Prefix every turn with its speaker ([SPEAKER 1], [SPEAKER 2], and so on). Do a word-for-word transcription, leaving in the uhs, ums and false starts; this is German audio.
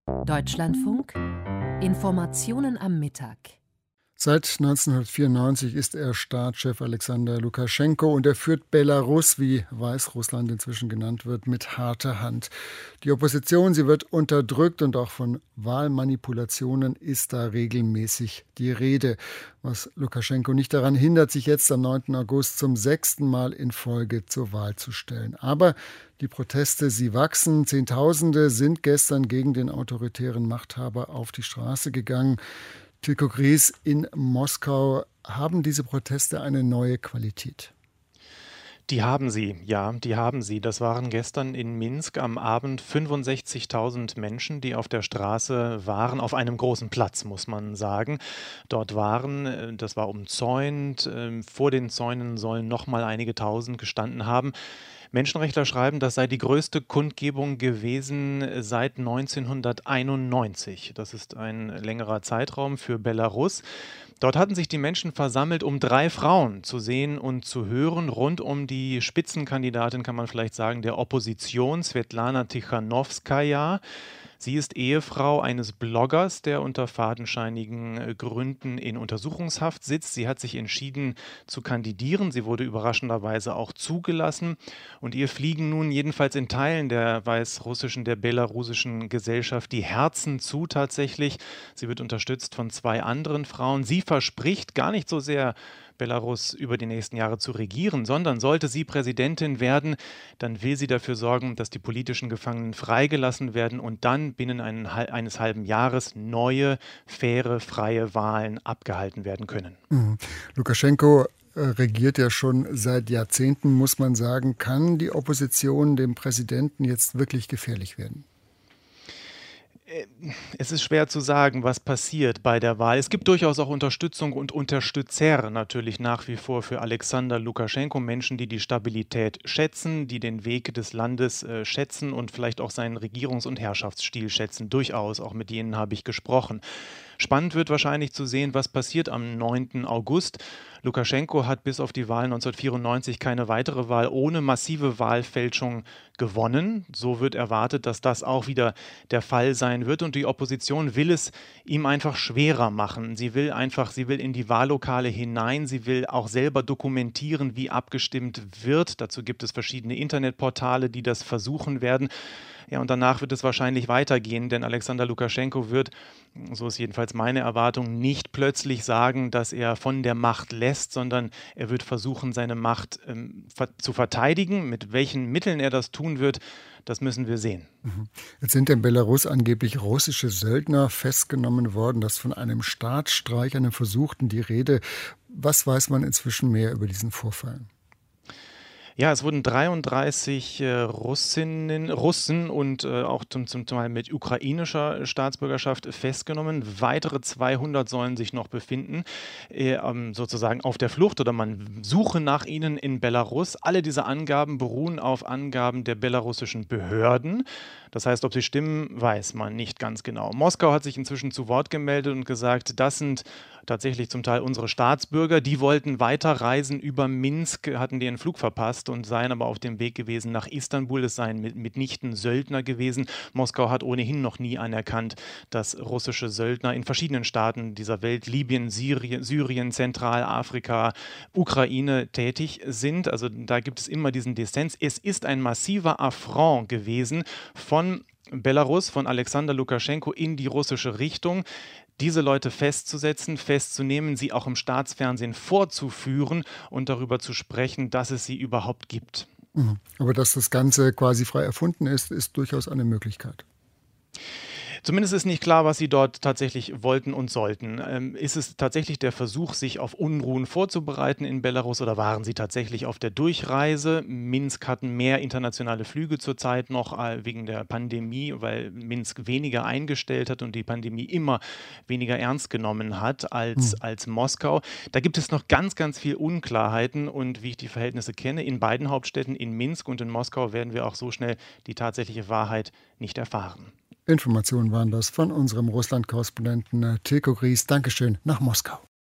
[SPEAKER 1] Deutschlandfunk Informationen am Mittag.
[SPEAKER 2] Seit neunzehnhundertvierundneunzig ist er Staatschef Alexander Lukaschenko und er führt Belarus, wie Weißrussland inzwischen genannt wird, mit harter Hand. Die Opposition, sie wird unterdrückt und auch von Wahlmanipulationen ist da regelmäßig die Rede. Was Lukaschenko nicht daran hindert, sich jetzt am neunten August zum sechsten Mal in Folge zur Wahl zu stellen. Aber die Proteste, sie wachsen. Zehntausende sind gestern gegen den autoritären Machthaber auf die Straße gegangen. Tilko Gries, in Moskau haben diese Proteste eine neue Qualität.
[SPEAKER 3] Die haben sie, ja, die haben sie. Das waren gestern in Minsk am Abend fünfundsechzigtausend Menschen, die auf der Straße waren, auf einem großen Platz, muss man sagen. Dort waren, das war umzäunt, vor den Zäunen sollen noch mal einige Tausend gestanden haben. Menschenrechtler schreiben, das sei die größte Kundgebung gewesen seit neunzehnhunderteinundneunzig. Das ist ein längerer Zeitraum für Belarus. Dort hatten sich die Menschen versammelt, um drei Frauen zu sehen und zu hören, rund um die Spitzenkandidatin, kann man vielleicht sagen, der Opposition, Svetlana Tichanowskaja. Sie ist Ehefrau eines Bloggers, der unter fadenscheinigen Gründen in Untersuchungshaft sitzt. Sie hat sich entschieden zu kandidieren. Sie wurde überraschenderweise auch zugelassen. Und ihr fliegen nun jedenfalls in Teilen der weißrussischen, der belarussischen Gesellschaft die Herzen zu tatsächlich. Sie wird unterstützt von zwei anderen Frauen. Sie verspricht gar nicht so sehr, Belarus über die nächsten Jahre zu regieren, sondern sollte sie Präsidentin werden, dann will sie dafür sorgen, dass die politischen Gefangenen freigelassen werden und dann binnen einen, eines halben Jahres neue, faire, freie Wahlen abgehalten werden können.
[SPEAKER 2] Mhm. Lukaschenko äh, regiert ja schon seit Jahrzehnten, muss man sagen. Kann die Opposition dem Präsidenten jetzt wirklich gefährlich werden?
[SPEAKER 3] Es ist schwer zu sagen, was passiert bei der Wahl. Es gibt durchaus auch Unterstützung und Unterstützer natürlich nach wie vor für Alexander Lukaschenko. Menschen, die die Stabilität schätzen, die den Weg des Landes äh, schätzen und vielleicht auch seinen Regierungs- und Herrschaftsstil schätzen. Durchaus, auch mit denen habe ich gesprochen. Spannend wird wahrscheinlich zu sehen, was passiert am neunten August. Lukaschenko hat bis auf die Wahl neunzehnhundertvierundneunzig keine weitere Wahl ohne massive Wahlfälschung gewonnen. So wird erwartet, dass das auch wieder der Fall sein wird. Und die Opposition will es ihm einfach schwerer machen. Sie will einfach, sie will in die Wahllokale hinein. Sie will auch selber dokumentieren, wie abgestimmt wird. Dazu gibt es verschiedene Internetportale, die das versuchen werden. Ja, und danach wird es wahrscheinlich weitergehen, denn Alexander Lukaschenko wird, so ist jedenfalls meine Erwartung, nicht plötzlich sagen, dass er von der Macht lässt, sondern er wird versuchen, seine Macht ähm, ver- zu verteidigen. Mit welchen Mitteln er das tun wird, das müssen wir sehen.
[SPEAKER 2] Jetzt sind in Belarus angeblich russische Söldner festgenommen worden. Das ist von einem Staatsstreich, einem Versuchten die Rede. Was weiß man inzwischen mehr über diesen Vorfall?
[SPEAKER 3] Ja, es wurden dreiunddreißig äh, Russinnen, Russen und äh, auch zum, zum Teil mit ukrainischer Staatsbürgerschaft festgenommen. Weitere zweihundert sollen sich noch befinden, äh, ähm, sozusagen auf der Flucht oder man suche nach ihnen in Belarus. Alle diese Angaben beruhen auf Angaben der belarussischen Behörden. Das heißt, ob sie stimmen, weiß man nicht ganz genau. Moskau hat sich inzwischen zu Wort gemeldet und gesagt, das sind tatsächlich zum Teil unsere Staatsbürger. Die wollten weiterreisen über Minsk, hatten den Flug verpasst und seien aber auf dem Weg gewesen nach Istanbul. Es seien mit, mitnichten Söldner gewesen. Moskau hat ohnehin noch nie anerkannt, dass russische Söldner in verschiedenen Staaten dieser Welt, Libyen, Syrien, Syrien, Zentralafrika, Ukraine tätig sind. Also da gibt es immer diesen Dissens. Es ist ein massiver Affront gewesen von von Belarus, von Alexander Lukaschenko in die russische Richtung, diese Leute festzusetzen, festzunehmen, sie auch im Staatsfernsehen vorzuführen und darüber zu sprechen, dass es sie überhaupt gibt.
[SPEAKER 2] Aber dass das Ganze quasi frei erfunden ist, ist durchaus eine Möglichkeit.
[SPEAKER 3] Zumindest ist nicht klar, was sie dort tatsächlich wollten und sollten. Ähm, ist es tatsächlich der Versuch, sich auf Unruhen vorzubereiten in Belarus oder waren sie tatsächlich auf der Durchreise? Minsk hatten mehr internationale Flüge zurzeit noch äh, wegen der Pandemie, weil Minsk weniger eingestellt hat und die Pandemie immer weniger ernst genommen hat als, mhm. als Moskau. Da gibt es noch ganz, ganz viel Unklarheiten und wie ich die Verhältnisse kenne, in beiden Hauptstädten, in Minsk und in Moskau, werden wir auch so schnell die tatsächliche Wahrheit nicht erfahren.
[SPEAKER 2] Informationen waren das von unserem Russland-Korrespondenten Tilko Gries. Dankeschön nach Moskau.